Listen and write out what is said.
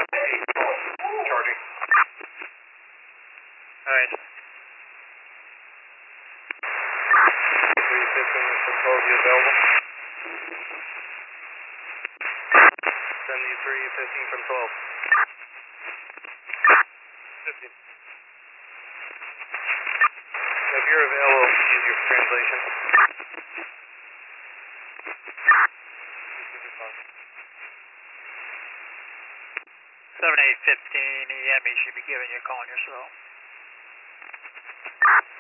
Charging. Alright. 315 from 12, you available? 7315 from 12. 15. If you're available, use your translation. 7815 EM, he should be giving you a call on your cell.